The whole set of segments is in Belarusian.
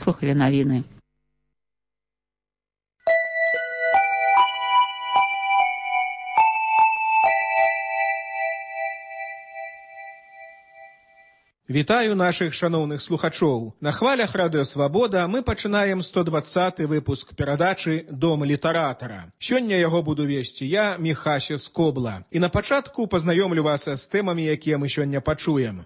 выслухалі навіны. Вітаю нашых шаноўных слухачоў. На хвалях Радыё Свабода мы пачынаем 120-й выпуск перадачы «Дом літаратара». Сёння яго буду весці я, Міхася Скобла. І на пачатку пазнаёмлю вас з тэмамі, якія мы сёння пачуем.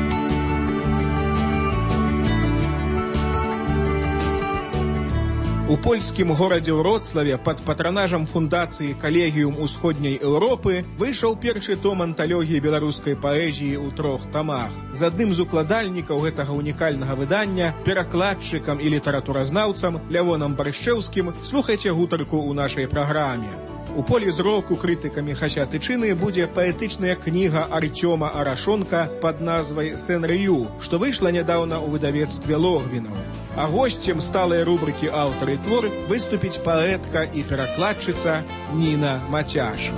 У польскім горадзе Вроцлаве пад патранажам фундацыі «Калегіум Усходняй Еўропы» выйшаў першы том анталогіі беларускай паэзіі ў 3 тамах. З адным з укладальнікаў гэтага унікальнага выдання, перакладчыкам і літаратуразнаўцам Лявонам Баршчэўскім, слухайце гутарку ў нашай праграме. У полі зроку крытыкамі Хася Тычыны будзе паэтычная кніга Арцёма Арашонка пад назвай «Сен-Рыю», што выйшла нядаўна ў выдавецтве Логвінаў. А госцем сталай рубрыкі «Аўтар і твор» выступіць паэтка і перакладчыца Ніна Мацяш.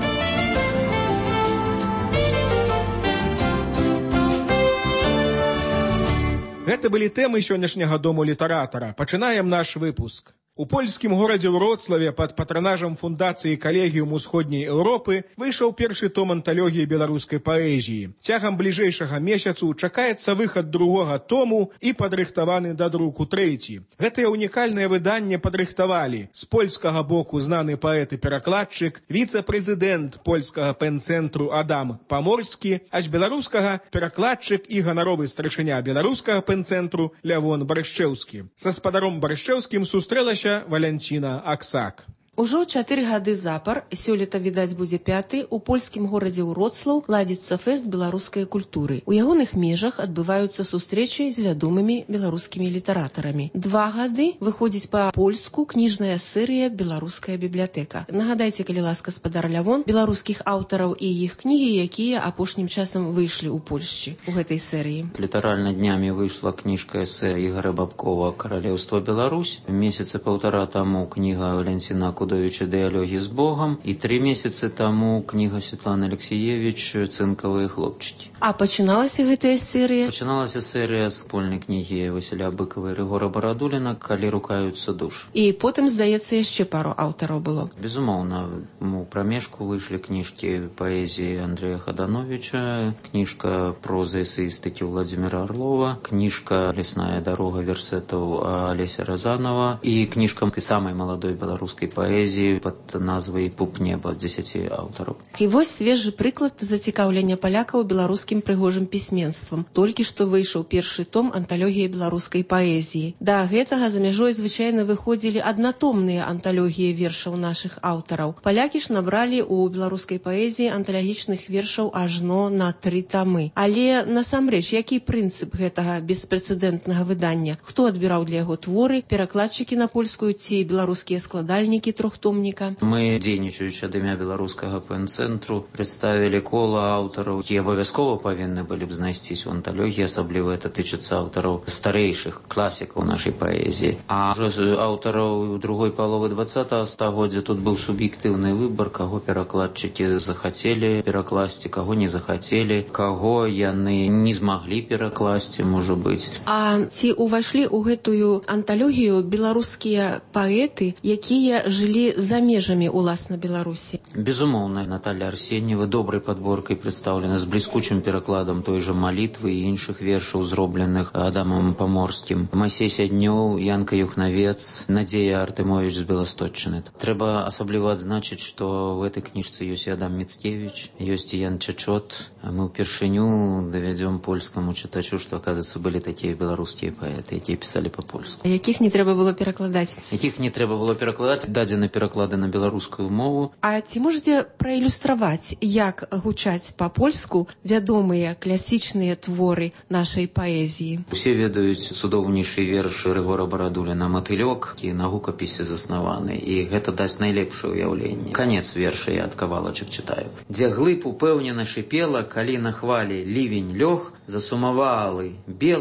Гэта былі тэмы сённяшняга дому літаратара. Пачынаем наш выпуск. У польскім горадзе Вроцлаве пад патранажам фундацыі «Калегіум Усходняй Еўропы» выйшаў першы том анталогіі беларускай паэзіі. Цягам бліжэйшага месяцу чакаецца выхад другога тому і падрыхтаваны да друку трэці. Гэтае унікальнае выданне падрыхтавалі з польскага боку знаны паэт і перакладчык, віцэ-прэзідэнт польскага пэн-цэнтру Адам Паморскі, а з беларускага перакладчык і ганаровы старшыня беларускага пэн-цэнтру Лявон Баршчэўскі. Са спадаром Баршчэўскім сустрэлася Валянціна Аксак. Ужо 4 гады запар, сёлета, відаць, будзе 5-й, у польскім горадзе Вроцлаў ладзіцца фэст беларускай культуры. У ягоных межах адбываюцца сустрэчы з вядомымі беларускімі літаратарамі. 2 гады выходзіць па-польску кніжная серыя «Беларуская бібліятэка». Нагадайце, калі ласка, спадар Лявон, беларускіх аўтараў і іх кнігі, якія апошнім часам выйшлі ў Польшчы у гэтай серыі. Літаральна днямі выйшла кніжка эсэ Ігора Бабкова «Каралеўства Беларусь». Месяца 1,5 таму кніга Валянціна «Дыялогі з Богом», і 3 месяцы таму кніга Светланы Алексіевіч «Цынкавыя хлопчыкі». А пачыналася гэтая серыя? Пачыналася серыя з спольнай кнігі Васіля Быкава і Рыгора Барадуліна «Калі рукаюцца душ». І потым, здаецца, яшчэ пару аўтараў было. Безумоўна, у прамежку выйшлі кніжкі паэзіі Андрэя Хадановіча, кніжка прозы эсеістыкі Владзіміра Арлова, кніжка «Лесная дарога» версетаў Алеся Разанова і кніжка самай маладой беларускай паэзіі пад назвай «Пуп неба» 10 аўтараў. І вось свежы прыклад зацікаўлення палякаў беларускім прыгожым пісьменствам. Толькі што выйшаў першы том анталогіі беларускай паэзіі. Да гэтага за мяжой звычайна выходзілі аднатомныя анталогіі вершаў нашых аўтараў. Палякі ж набралі ў беларускай паэзіі анталагічных вершаў ажно на 3 тамы. Але насамрэч, які прынцып гэтага беспрэцэдэнтнага выдання? Хто адбіраў для яго творы, перакладчыкі на польскую ці беларускія складальнікі трохтомніка? Мы, дзейнічаючы ад імя беларускага пэн-цэнтру, прадставілі кола аўтараў, які абавязкова павінны былі б знайсціся ў анталогіі, асабліва это тычыцца аўтараў старэйшых класікаў нашай паэзіі. А ўжо з аўтараў другой паловы 20-го стагоддзя тут быў суб'ектыўны выбар, каго перакладчыкі захацелі перакласці, каго не захацелі, каго яны не змаглі перакласці, можа быць. А ці ўвайшлі ў гэтую анталогію беларускія паэты, якія жылі за межамі уласна Беларусі? Безумоўна, Наталья Арсеньева добрай падборкай прадстаўлена з бліскучым перакладам той жа «Малітвы» і іншых вершаў, зробленых Адамам Паморскім. Масей Сяднёў, Янка Юхнавец, Надзея Артэмовіч з Беласточчыны. Трэба асабліва адзначыць, што ў гэтай кніжцы ёсць і Адам Міцкевіч, ёсць і Ян Чачот. Мы ўпершыню давядзём польскаму чытачу, што, аказваецца, былі такія беларускія паэты, якія пісалі па-польску. Якіх не трэба было перакладаць? Якіх не трэба было перакладаць, дадзены пераклады на беларускую мову. А ці можаце праілюстраваць, як гучаць па-польску вядомыя класічныя творы нашай паэзіі? Усе ведаюць цудоўнейшы верш Рыгора Барадуліна «Матылёк», які на гукапісе заснаваны, і гэта дасць найлепшае ўяўленне. Канец верша я ад кавалачак чытаю. Дзе глыб упэўнена шыпела, калі на хвалі лівень лёг, засумавалы,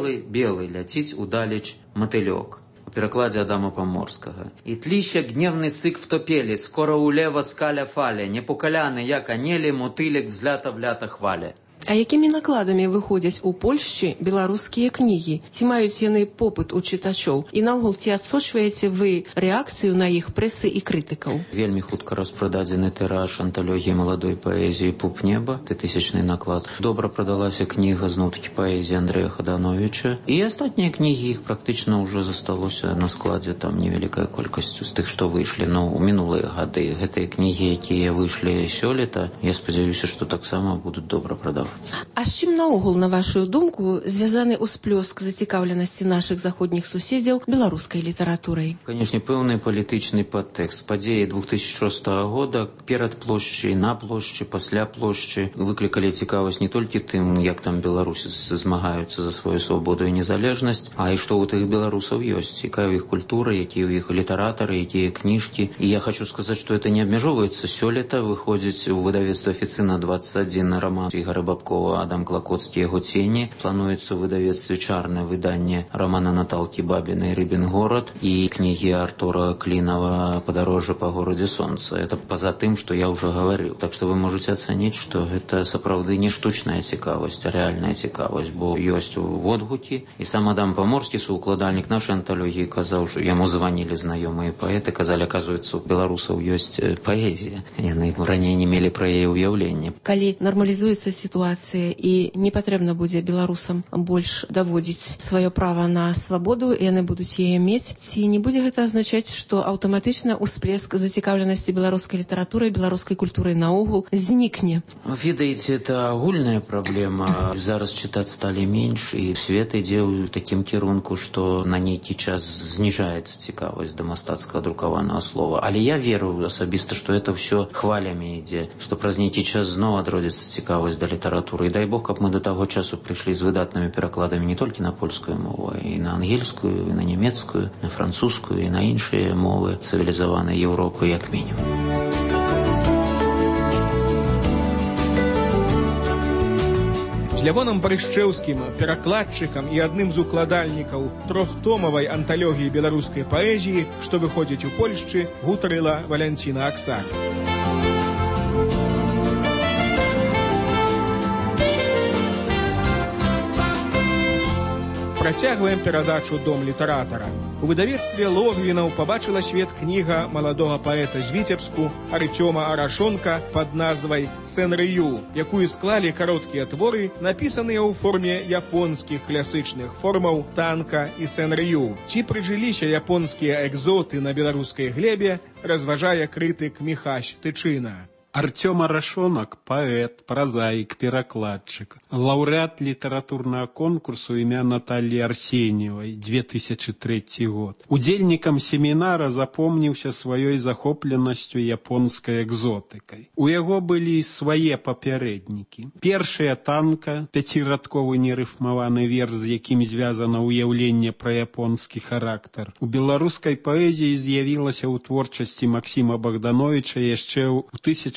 белы ляціць удалеч матылёк. У перакладзе Адама Паморскага. «И тлища гневный сык втопели, скоро улево скаля фаля, непокаляны, як анели, мотылек взлята влята хваля». А якімі накладамі выходзяць у Польшчы беларускія кнігі? Ці маюць яны попыт у чытачоў? І наогул, ці адсочваеце вы рэакцыю на іх прэсы і крытыкаў? Вельмі хутка распрададзены тыраж анталогіі маладой паэзіі «Пуп неба», 1000 наклад. Добра прадалася кніга зноў-такі паэзіі Андрэя Хадановіча. І астатнія кнігі, іх практычна ўжо засталося на складзе там невялікая колькасць з тых, што выйшлі. Ну, у мінулыя гады гэтыя кнігі, якія выйшлі сёлета, я спадзяюся, што таксама будуць добра прадавацца. А з чым наогул, на вашу думку, звязаны ўсплёск зацікаўленасці нашых заходніх суседзяў беларускай літаратурай? Канешне, пэўны палітычны падтэкст. Падзеі 2006 года перад плошчай, на плошчы, пасля плошчы выклікалі цікавасць не толькі тым, як там беларусы змагаюцца за сваю свабоду і незалежнасць, а і што ў тых беларусаў ёсць, якая ў іх культура, якія ў іх літаратары, якія кніжкі. І я хочу сказаць, што это не абмяжоўваецца. Сёлета выходзіць у выдавецтва «Афіцына» 21 роман Ігора Бабкова «Адам Клакоцкі. Яго цені». Плануецца ў выдавецтве «Чарнае» выданне романа Наталкі Бабінай «Рыбін горад» і кнігі Артура Клінава «Падарожжа па горадзе сонца». Это па-за тым, што я ўжо гаварыў. Так што вы можаце ацаніць, што гэта сапраўды не штучная цікавасць, а рэальная цікавасць, бо ёсць водгукі. І сам Адам Паморскі, суукладальнік нашай анталогіі, казаў, што яму званілі знаёмыя паэты, казалі, аказваецца, у беларусаў ёсць паэзія. Яны раней не мелі пра яе ўяўлення. Калі нармалізуецца сітуацыя і не патрэбна будзе беларусам больш даводзіць сваё права на свабоду, яны будуць яе мець, ці не будзе гэта азначаць, што аўтаматычна ўсплеск зацікаўленасці беларускай літаратурай, беларускай культурай наогул знікне? Ведаеце, это агульная праблема. Зараз чытаць сталі менш, і свет ідзе ў такім кірунку, што на нейкі час зніжаецца цікавасць да мастацкага друкаванага слова. Але я веру асабіста, што это ўсё хвалямі ідзе, што праз нейкі час зноў адродзіцца цікавасць да літаратуры. І дай Бог, каб мы да таго часу прыйшлі з выдатнымі перакладамі не толькі на польскую мову, і на ангельскую, і на нямецкую, на французскую, і на іншыя мовы цывілізаванай Еўропы, як мінімум. З Лявонам Барышчэўскім, перакладчыкам і адным з укладальнікаў трохтомавай анталогіі беларускай паэзіі, што выходзіць у Польшчы, гутарыла Валянціна Аксак. Працягваем перадачу «Дом літаратара». У выдавецтве Логвінаў пабачыла свет кніга маладога паэта з Віцебску Арцёма Арашонка пад назвай «Сэнрыю», якую склалі кароткія творы, напісаныя ў форме японскіх класычных формаў танка і сэнрыю. Ці прыжыліся японскія экзоты на беларускай глебе, разважае крытык Міхась Тычына. Артём Арашонок – паэт, прозаик, перакладчик, лауреат литературного конкурсу імя Натальи Арсеньевой, 2003 год. Удзельнікам семінара запомніўся сваёй захопленасцю японскай экзотыкай. У яго былі свае папярэднікі. Першая танка, пяцірадковы нерыфмаваны верш, з якім звязана ўяўленне пра японскі характар. У беларускай паэзіі з'явілася ў творчасці Максіма Богдановича яшчэ ў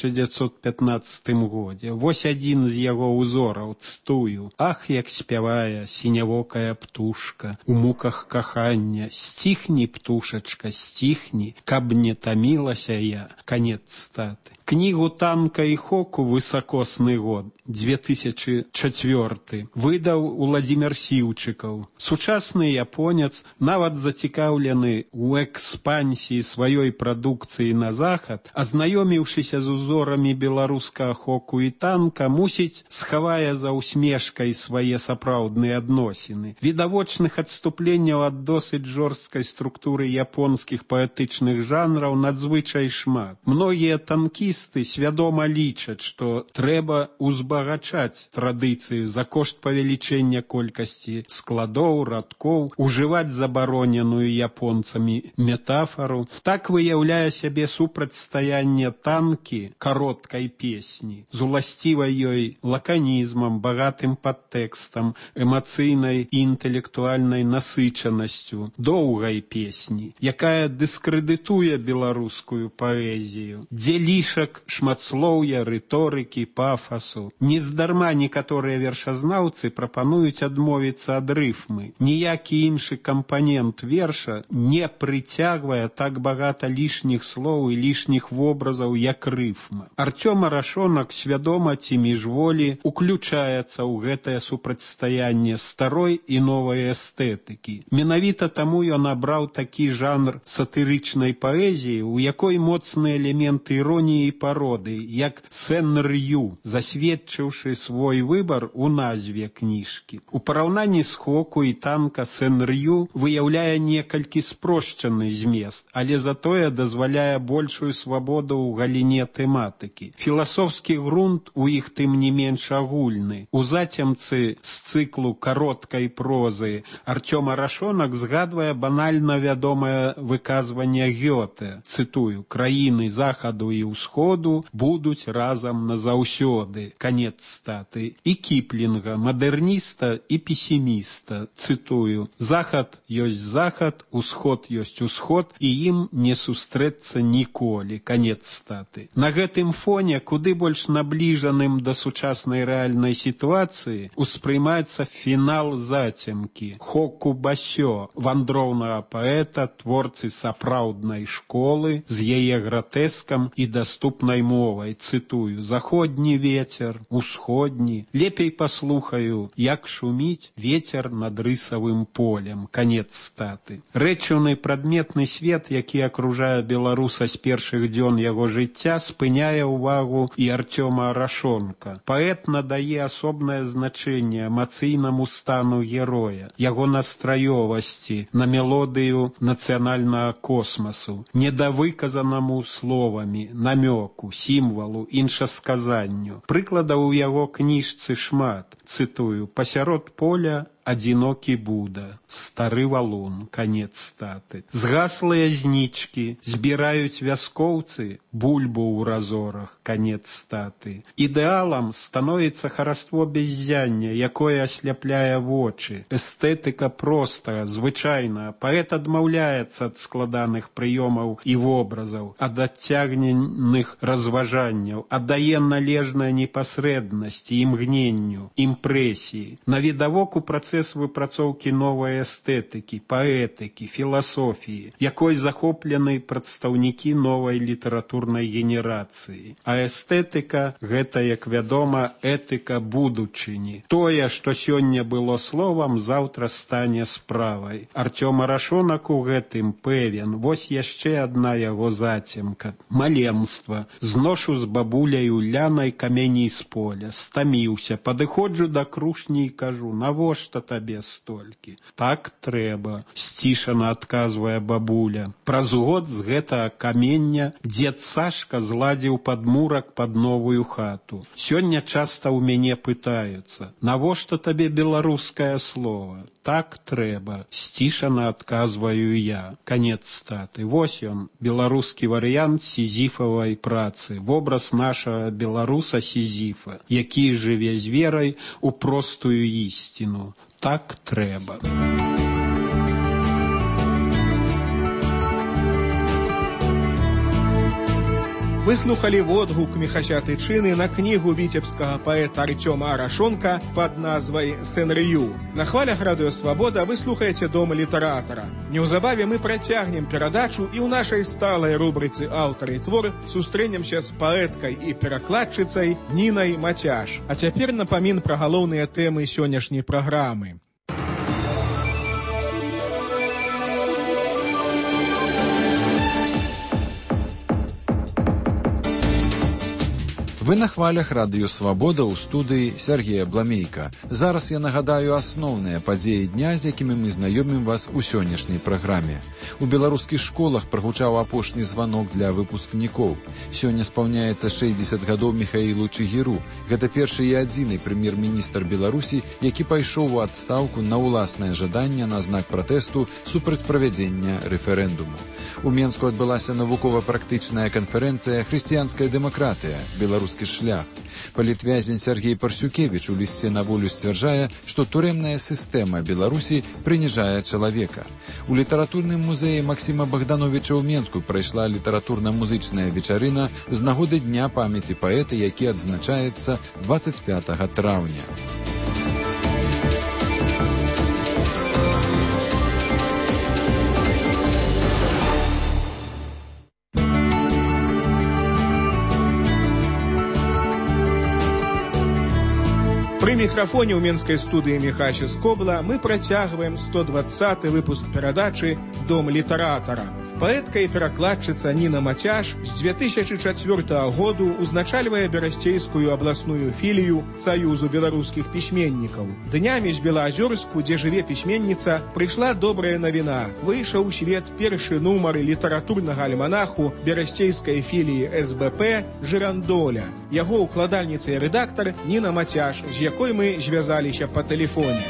1915 годзе. Вось адзін з яго ўзораў, цтую. Ах, як спявае сінявокая птушка, у муках кахання, сціхні, птушачка, сціхні, каб не тамілася я. Канец цытаты. Кнігу «Танка і Хоку» «Высокосны год», 2004, выдаў Уладзімір Сіўчыкаў. Сучасны японец, нават зацікаўлены ў экспансіі сваёй прадукцыі на захад, азнаёміўшыся з узорамі беларускага хоку і танка, мусіць, схавае за усмешкай свае сапраўдныя адносіны. Відавочных адступленняў ад досыць жорсткай структуры японскіх паэтычных жанраў надзвычай шмат. Многія танкісты свядома лічаць, што трэба узбагачаць традыцыю за кошт павелічэння колькасці складоў, радкоў, ужываць забароненую японцамі метафору. Так выяўляе сябе супрацьстаянне танкі кароткай песні з уласцівай ёй лаканізмам, багатым падтэкстам, эмацыйнай і інтэлектуальнай насычанасцю доўгай песні, якая дыскрэдытуе беларускую паэзію, дзе лішак шматслоўя, рыторыкі, пафасу. Нездарма некаторыя вершазнаўцы прапануюць адмовіцца ад рыфмы. Ніякі іншы кампанент верша не прыцягвае так багата лішніх слоў і лішніх вобразаў, як рыфма. рэалізма. Артём Арашонак свядома ці міжволі уключаецца ў гэтае супрацьстаянне старой і новай эстэтыкі. Менавіта таму ён абраў такі жанр сатырычнай паэзіі, у якой моцны элемент іроніі і пароды, як сцэнарыю, засведчыўшы свой выбар у назве кніжкі. У параўнанні з Хоку і танка сцэнарыю выяўляе некалькі спрошчаны змест, але затое дазваляе большую свабоду ў галіне тэматыкі. Філасофскі грунт у іх тым не менш агульны. У зацемцы з цыклу кароткай прозы Артём Арашонак згадвае банальна вядомае выказванне Гёте, цытую: «Краіны захаду і ўсходу будуць разам назаўсёды». Канец цытаты. І Кіплінга, мадэрніста і песіміста, цытую: «Захад ёсць захад, усход ёсць усход, і ім не сустрэцца ніколі». Канец цытаты. На гэтым фоне, куды больш набліжаным да сучаснай рэальнай сітуацыі, успрымаецца фінал зацемкі. Хоку Басё, вандроўнага паэта, творцы сапраўднай школы, з яе гратэскам і даступнай мовай, цытую: «Заходні вецер, усходні, лепей паслухаю, як шуміць вецер над рысавым полем». Канец цытаты. Рэчыўны прадметны свет, які акружае беларуса з першых дзён яго жыцця, спыняе ўвагу і Артёма Арашонка. Паэт надае асобнае значэнне эмацыйнаму стану героя, яго настраёвасці, на мелодыю нацыянальнага космасу, недавыказанаму словамі, намёку, сімвалу, іншасказанню. Прыкладаў у яго кніжцы шмат. Цытую: «Пасярод поля адзінокі Буда, стары валун». Канец цытаты. Згаслыя знічкі, збіраюць вяскоўцы бульбу ў разорах. Канец цытаты. Ідэалам становіцца хараство беззяння, якое асляпляе вочы. Эстэтыка простая, звычайная. Паэт адмаўляецца ад складаных прыёмаў і вобразаў, ад адцягненых разважанняў, аддае належнае непасрэднасці, імгненню, імпрэсіі. Навідавок у працэс выпрацоўкі новай эстэтыкі, паэтыкі, філасофіі, якой захоплены прадстаўнікі новай літаратурнай генерацыі. А эстэтыка – гэта, як вядома, этыка будучыні. Тое, што сёння было словам, заўтра стане справай. Артём Арашонак у гэтым пэвен. Вось яшчэ адна яго зацемка. Маленства. Зношу з бабуляю Лянай камені з поля. Стаміўся. Падыходжу да крушні і кажу: «Навошта табе столькі?» «Так трэба», сцішана адказвае бабуля. Праз год з гэтага камення дзед Сашка зладзіў падмурак пад новую хату. Сёння часта ў мяне пытаюцца: «Навошта табе беларускае слова?» «Так трэба», сцішана адказваю я. Канец цытаты. Вось ён, беларускі варыянт сізіфавай працы, вобраз нашага беларуса Сізіфа, які жыве з верай у простую ісціну. Так трэба. Вы слухали водгук Міхася Тычыны на кнігу віцебскага паэта Артёма Арашонка пад назвай «Сцэнарыю». На хвалях Радыё Свабода вы слухаеце Дом літаратара. Неўзабаве мы працягнем перадачу і ў нашай сталай рубрыцы «Аўтар і твор» сустрэнемся з паэткай і перакладчыцай Нінай Мацяш. А цяпер напамін пра галоўныя тэмы сённяшняй праграмы. Вы на хвалях Радыё Свабода ў студыі Сергея Бламейка. Зараз я нагадаю асноўныя падзеі дня, з якімі мы знаёмім вас у сённяшняй праграме. У беларускіх школах прагучаў апошні званок для выпускнікоў. Сёння спаўняецца 60 гадоў Міхаілу Чыгіру. Гэта першы і адзіны прэм'ер-міністр Беларусі, які пайшоў у адстаўку на ўласнае жаданне на знак пратэсту супраць правядзення рэферэндуму. У Менску адбылася навукова-практычная канферэнцыя «Хрысціянская дэмакратыя. Беларускі шлях». Палітвязень Сергей Парсюкевіч у лісце на волю сцвярджае, што турэмная сістэма Беларусі прыніжае чалавека. У літаратурным музеі Максіма Богдановича ў Менску прайшла літаратурна-музычная вечарына з нагоды Дня памяці паэта, які адзначаецца 25 траўня. мікрафоне ў менскай студыі Міхася Скобла мы працягваем 120-й выпуск перадачы «Дом літаратара». Паэтка і перакладчыца Ніна Мацяш з 2004 году узначальвае берасцейскую абласную філію Саюзу беларускіх пісьменнікаў. Днямі з Белаазёрску, дзе жыве пісьменніца, прыйшла добрая навіна. Выйшаў у свет першы нумар літаратурнага альманаху берасцейскай філіі СБП «Жырандоля». Яго укладальніца і рэдактар Ніна Мацяш, з якой мы звязаліся па тэлефоне.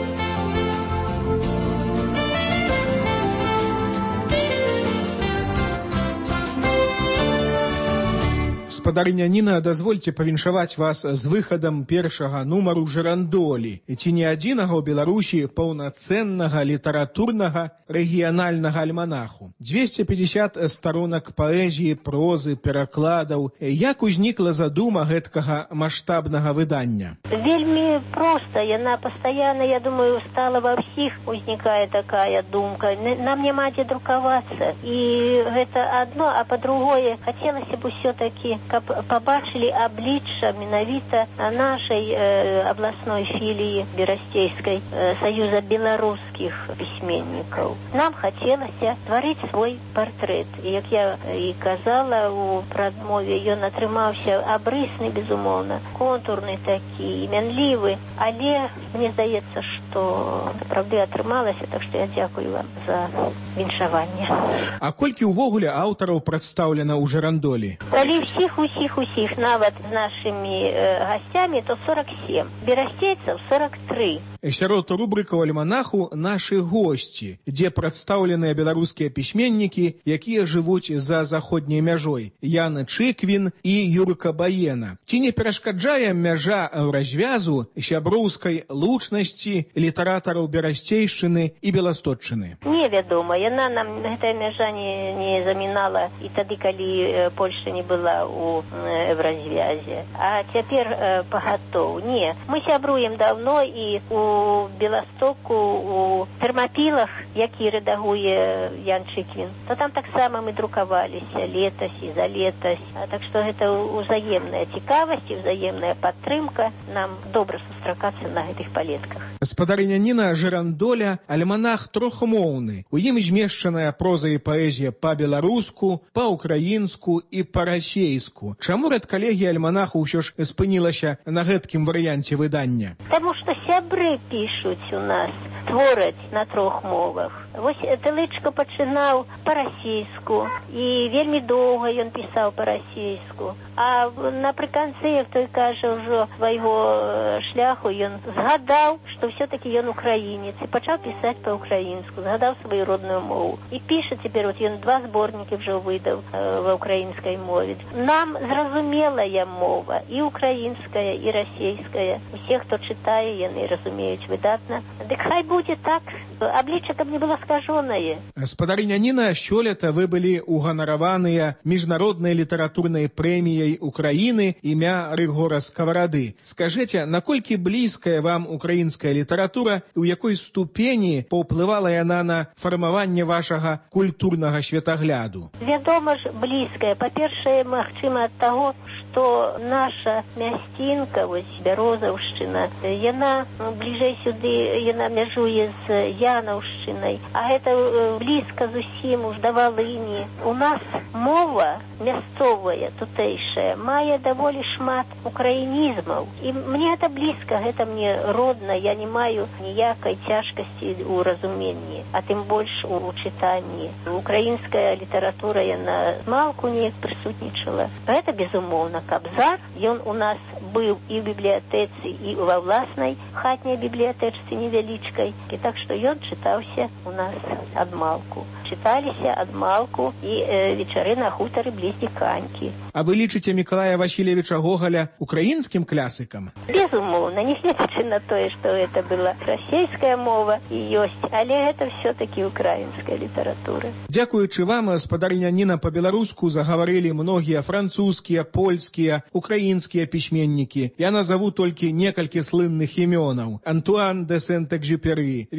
Гаспадарыня Ніна, дазвольце павіншаваць вас з выхадам першага нумару «Жырандолі». Ці не адзінага ў Беларусі паўнацэннага літаратурнага рэгіянальнага альманаху. 250 старонак паэзіі, прозы, перакладаў. Як узнікла задума гэткага маштабнага выдання? Вельмі проста. Яна пастаянна, я думаю, стала ва ўсіх узнікае такая думка. Нам няма дзе друкавацца. І гэта адно, а па-другое, хацелася б усё-такі, каб побачили обличчя менавіта нашей областной филии Берастейской Союза белорусских письменников. Нам хотелось творить свой портрет. И, як я и казала у прадмове, ён атрымаўся абрысны, безумоўна, контурны такі, імянлівы, але мне здаецца, што сапраўды атрымалася, так што я дзякую вам за віншаванне. А колькі ўвогуле аўтараў прадстаўлена ў «Жырандолі»? Калі усіх, нават з нашымі гасцямі, то 47. Берасцейцаў 43. Сярод рубрыкаў альманаху «Нашы госці», дзе прадстаўленыя беларускія пісьменнікі, якія жывуць за заходняй мяжой. Яна Чыквін і Юрка Баена. Ці не перашкаджае мяжа развязу сяброўскай лучнасці літаратараў Берасцейшчыны і Беластотчыны? Невядома. Яна нам, гэтая мяжа не замінала і тады, калі Польшча не была у развязе. А цяпер пагатоў. Не. Мы сябруем давно і у Беластоку, у Тэрмапілах, які рэдагуе Ян Чыквін, то там таксама мы друкаваліся летась і за летась. Так што гэта ўзаемная цікавасць і ўзаемная падтрымка. Нам добра сустракацца на гэтых палетках. Гаспадарыня Ніна, «Жырандоля» альманах трохмоўны. У ім змешчаная проза і паэзія па-беларуску, па-украінску і па-расейску. Чаму рэдкалегія альманаху ўсё ж спынілася на гэткім варыянце выдання? Таму што сябры пішуць у нас, твораць на трох мовах. Вось Тылычка пачынаў па-расейску, і вельмі доўга ён пісаў па-расейску. А напрыканцы, як той кажа, ўжо свайго шляху, ён згадаў, што ўсё-такі ён украінец, і пачаў пісаць па-украінску, згадаў сваю родную мову. І піша цяпер, от ён 2 зборнікі ўжо выдаў ва украінскай мове. Нам зразумелая мова, і украінская, і расейская. Усе, хто чытае, яны разумеюць выдатна. Дык хай будзе так, аблічча, каб не было скажонае. Гаспадарыня Ніна, сёлета вы былі уганараваныя міжнароднай літаратурнай прэміяй Украіны імя Рыгора Скаварады. Скажыце, наколькі блізкая вам украінская літаратура і ў якой ступені паўплывала яна на фармаванне вашага культурнага светагляду? Вядома ж, блізкая. Па-першае, магчыма, ад таго, што наша мясцінка, вось Бярозаўшчына, яна бліжэй сюды, яна мяжуе з Янаўшчынай, а гэта блізка зусім уж да Валыні. У нас мова мясцовая, тутэйшая, мае даволі шмат украінізмаў. І мне гэта блізка, гэта мне родна, я не маю ніякай цяжкасці ў разуменні, а тым больш у чытанні. Украінская літаратура, яна змалку неяк прысутнічала. Гэта, безумоўна, Кабзар, ён у нас быў і ў бібліятэцы, і ва ўласнай хатняй бібліятэчцы невялічкай. І так што ён чытаўся у нас адмалку. Чыталіся адмалку і вечары на хутары бліз Диканькі. А вы лічыце Мікалая Васильевича Гоголя украінскім класікам? Безумоўна, нягледзячы на тое, што гэта была расейская мова і ёсць, але гэта все-таки украінская літаратура. Дзякуючы вам, гаспадарыня Ніна, па-беларуску загаварылі многія французскія, польскія, украінскія пісьменнікі. Я назову толькі некалькі слынных імёнаў. Антуан де Сент-Экзюпері, Віслава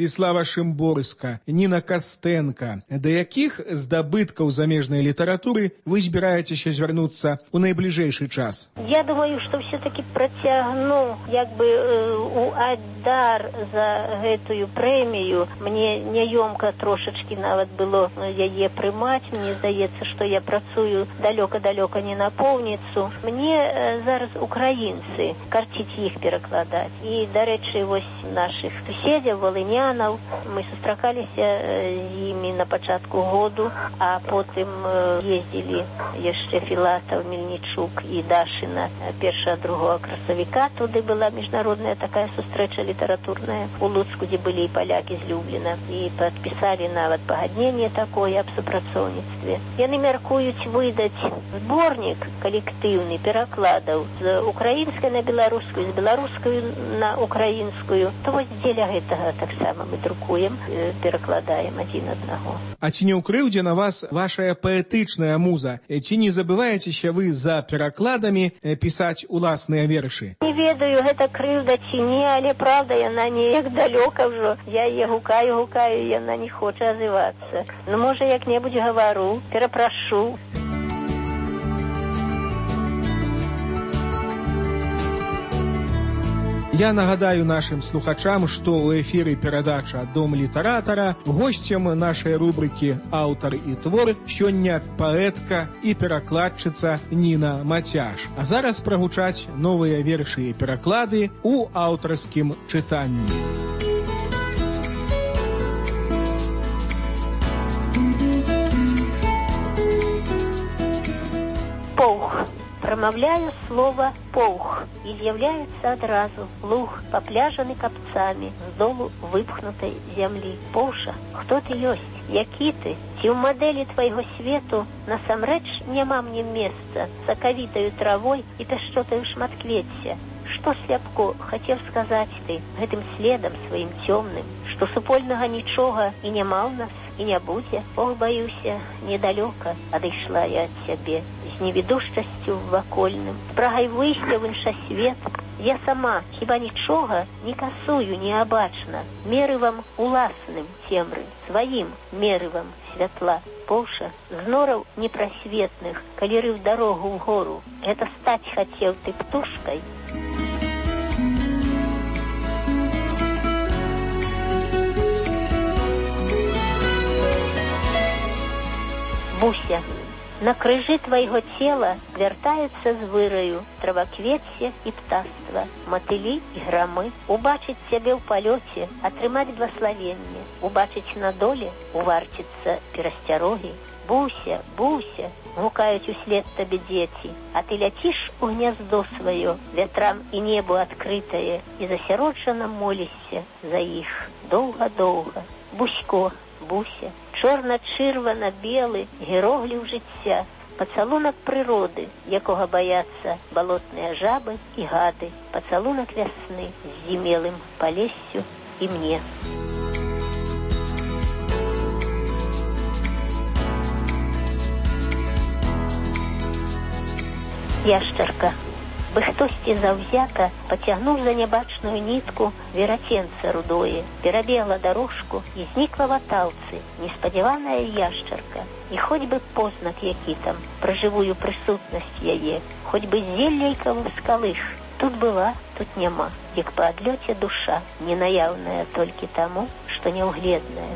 Шымборска, Ніна Кастенка. Да якіх здабыткаў замежнай літаратуры вы збіраецеся звярнуцца ў найбліжэйшы час? Я думаю, что все-таки протягну у дар за гэтую прэмію. Мне няёмка трошачки нават было яе прымаць. Мне здаецца, что я працую далёка-далёка не на поўніцу. Мне зараз украінцы, карціць іх перакладаць. І, дарэчы, вось наших суседзяў, валынянаў, мы сустракаліся з імі на пачатку году, а потым ездзілі яшчэ Філатаў, Мельнічук і Дашина 1-2 красавіка. Туды была міжнародная такая сустрэча літаратурная у Луцку, дзе былі і палякі з Любліна, і падпісалі нават пагадненне такое аб супрацоўніцтве. Яны мяркуюць выдаць зборнік калектыўны перакладаў з украінскай на беларускую, з беларускую на украінскую. То вось дзеля гэтага таксама мы друкуем, перакладаем адзін аднаго. А ці не ўкрыўдзе на вас вашая паэтычная муза? Ці не забываецеся вы за перакладамі пісаць уласныя вершы? Не ведаю, гэта крыўда ці не, але правда, яна неяк далёка ўжо. Я яе гукаю, яна не хоча азывацца. Ну, можа, як-небудзь гавару, перапрашу. Я нагадаю нашим слухачам, што ў эфіры перадача «Дом літаратара». Госцем нашай рубрыкі «Аўтар і твор» сёння паэтка і перакладчыца Ніна Мацяш. А зараз прагучаць новыя вершы і пераклады ў аўтарскім чытанні. Паух. Промовляю слово «паух», и з'является одразу луг, попляжаны капцами с долу выпхнутой земли. Пауша, хто ты ёсць? Які ты? Ці ў мадэлі твайго свету насамрэч няма мне месца сакавітаю травой і пяшчотаю шматквецця? Што сляпко хацеў сказаць ты гэтым следам сваім цёмным, што супольнага нічога і няма ў нас, і не будзе? Ох, баюся, недалёка адышла я ад цябе, з невідушчасцю вакольным, з прагай выйсця ў іншасвет. Я сама хіба нічога не касую неабачна, мерывам уласным цемры, сваім мерывам святла. Пауша, з нораў непрасветных, калі рыў дарогу ў гору, гэта стаць хацеў ты птушкай? Буся, на крыжы твайго цела вяртаюцца з выраю траваквецце і птаства, матылі і грамы. Убачыць цябе ў палёце, атрымаць блаславенне, убачыць на доле, уварціцца перасцярогі. Буся, Буся, гукаюць услед табе дзеці, а ты ляціш у гняздо сваё, вятрам і небу адкрытае, і засяроджана молішся за іх доўга-доўга. Бусько, Буся, чорна-чырвана-белы герогліф жыцця, пацалунак прыроды, якога баяцца балотныя жабы і гады, пацалунак вясны з зімелым палессю і мне. Яшчарка, бы хтосьці заўзята пацягнуў за нябачную нітку вераценца рудое, перабегла дарожку і знікла в атаўцы неспадзяваная яшчарка. І хоць бы познак які там пра жывую прысутнасць яе, хоць бы зеллейкавы скалыш, тут была, тут няма, як па адлёце душа, ненаяўная толькі таму, што няўгледная.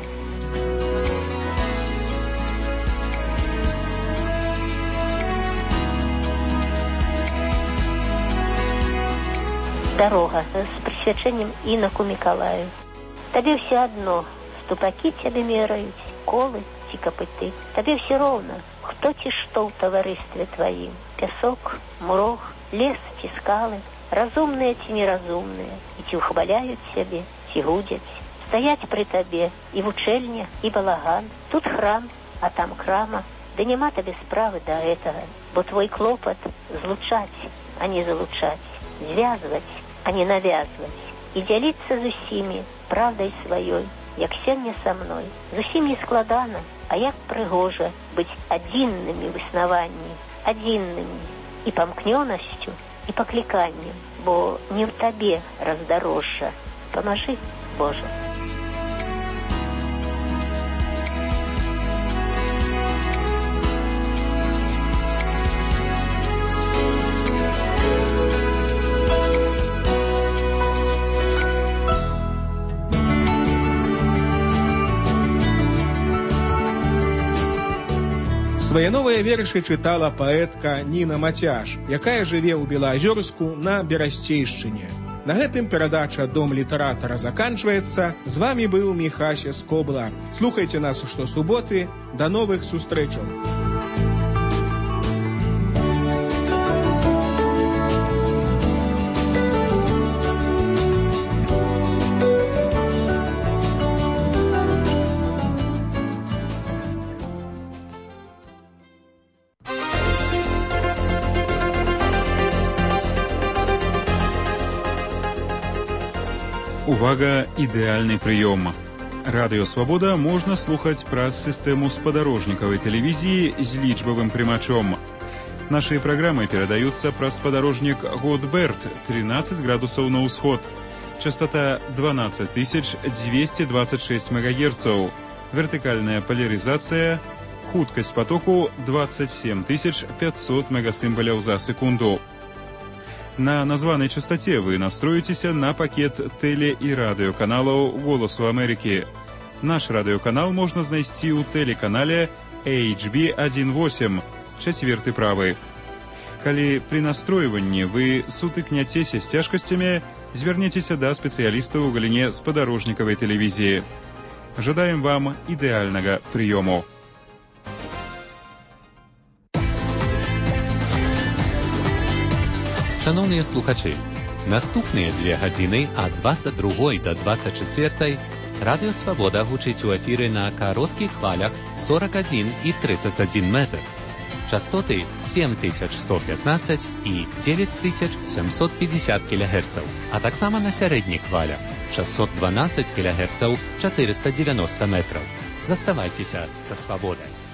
Дорога с присвячением иноку Миколаю. Тебе все одно, ступаки тебе меряют, колы ці копыты. Тебе все ровно, кто ці что в товаристве твоим. Песок, мурох, лес ці скалы, разумные ці неразумные, и ці ухваляют себе, ці гудять. Стоять при тебе и вучельня, и балаган. Тут храм, а там крама. Да нема тебе справы до этого, бо твой клопот злучать, а не залучать, звязывать, а не навязывать, и делиться з усімі правдой сваёй, як сёння са мной. З усім не складана, а як прыгожа быць адзіннымі в існаванні, адзіннымі і памкнёнасцю, і пакліканнем, бо не ў табе раздарожжа. Памажы, Божа. Свае новыя вершы чытала паэтка Ніна Мацяш, якая жыве ў Белаазёрску на Берасцейшчыне. На гэтым перадача «Дом літаратара» заканчваецца. З вамі быў Міхася Скобла. Слухайце нас штосуботы. До новых сустрэчаў. Увага, ідэальны прыём. Радыё «Свабода» можна слухаць праз сістэму спадарожнікавай тэлевізіі з лічбавым прымачом. Нашы праграмы перадаюцца праз спадарожнік Готберт 13 градусаў на ўсход. Частота 12226 МГц. Вертыкальная палярызацыя. Хуткасць потоку 27500 мегасімбаляў за секунду. На названай частоце вы настроіцеся на пакет тэле- і радыёканалаў «Голасу Амерыкі». Наш радыёканал можна знайсці ў тэлеканале HB18, 4 правы. Калі пры настройванні вы сутыкняцеся з цяжкасцямі, звярніцеся да спецыялістаў у галіне спадарожнікавай тэлевізіі. Жадаем вам ідэальнага прыёму. Шановныя слухачы, наступныя 2 гадзіны ад 22 до 24 Радыё Свабода гучыць у эфіры на кароткіх хвалях 41 і 31 метр. Частоты 7115 і 9750 кГц, а таксама на сярэдніх хвалях 612 кГц 490 метраў. Заставайцеся са Свабодай.